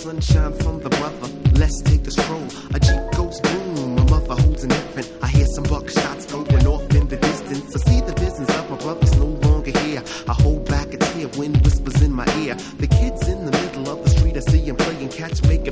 sunshine from the brother. Let's take a stroll. A Jeep goes boom, my mother holds an infant. I hear some buckshots going off in the distance. I see the visions of my brother's no longer here. I hold back a tear, wind whispers in my ear. The kid's in the middle of the street, I see him playing catch, make